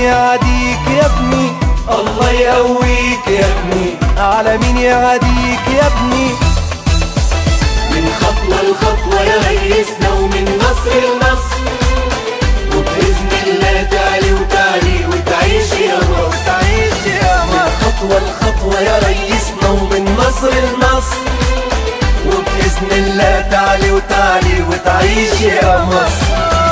يعاديك يا ابني، الله يقويك يا ابني، على مين يعاديك يا ابني. من خطوة لخطوة يا ريسنا ومن نصر لنصر، وبإذن الله تعلي وتعلي وتعيش يا مصر، تعيش يا مصر. من خطوة لخطوة يا ريسنا ومن نصر لنصر، وبإذن الله تعلي وتعلي وتعيش يا مصر.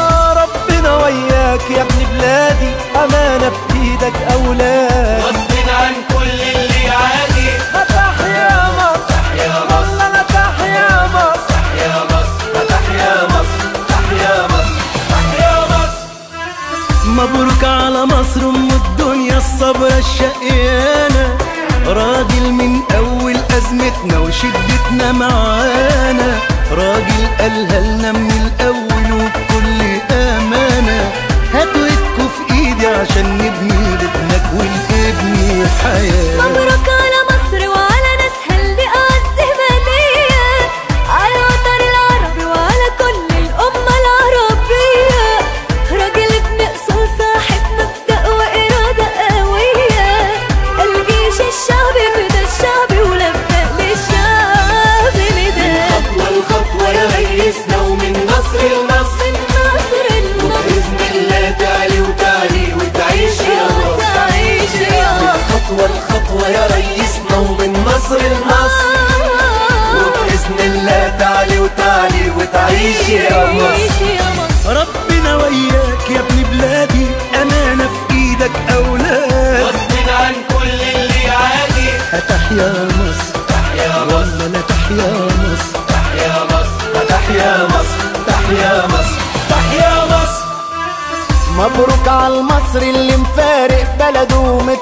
ربنا وياك يا ابن بلادي، أمانة في إيدك أولاد، غصب عن كل اللي يعادي. تحيا مصر، تحيا مصر، والله تحيا مصر، تحيا مصر، تحيا مصر، تحيا مصر، تحيا مصر. مبروك على مصر ام الدنيا الصبرة الشقيانة، راجل من اول ازمتنا وشدتنا معانا، راجل قالها لنا من الاول وبكل امانة، هاتوا ايدكوا في ايدي عشان نبني لابنك والابن حياة. مبروك على مصر وعلى ناسها اللي أعز هدية، على الوطن العربي وعلى كل الأمة العربية، راجل ابن أصول صاحب مبدأ وإرادة قوية، الجيش الشعبي فدا الشعب ولبى للشعب نداء. خطوة لخطوة يا ريسنا ومن نصر لنصر، من نصر لنصر، بإذن الله تعلي وتعلي وتعيش يا مصر، تعيش يا مصر. خطوة لخطوة يا ريسنا ومن نصر لنصر، وبإذن الله تعلي وتعلي وتعيش يا مصر. ربنا وياك يا ابن بلادي، أمانة في إيدك أولاد، غصب عن كل اللي يعادي. هتحيا مصر، تحيا مصر، والله لا تحيا مصر، تحيا مصر، تحيا مصر، تحيا مصر، تحيا مصر. مبروك على المصري اللي مفارق بلده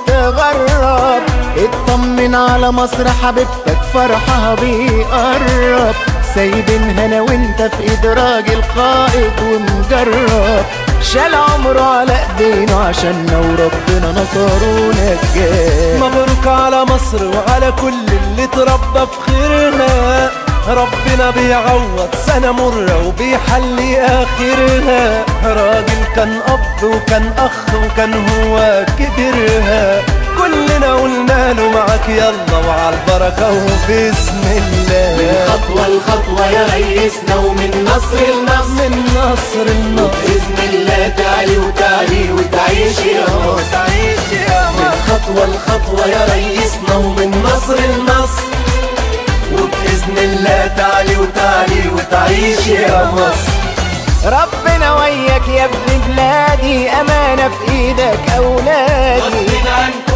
ومتغرب، اطمن على مصر حبيبتك فرحها بيقرب، سايبينها انا وانت في ايد راجل قائد ومجرب، شال عمره على ايدينه عشاننا وربنا نصره ونجاه. مبروك على مصر وعلى كل اللي اتربى في خيرها، ربنا بيعوض سنة مرة وبيحلي آخرها، راجل كان أب وكان أخ وكان هو كبرها، كلنا قلنا له معاك يلا وعلى البركة وبسم الله. من خطوة لخطوة يا ريسنا ومن نصر لنصر، من نصر لنصر، بإذن الله تعلي وتعلي وتعيش يا مصر، تعيش يا من مصر. خطوة لخطوة يا ريسنا ومن نصر لنصر، وبإذن الله تعلي وتعلي وتعيش يا مصر. ربنا وياك يا ابن بلادي، أمانة في إيدك أولادي، غصب عن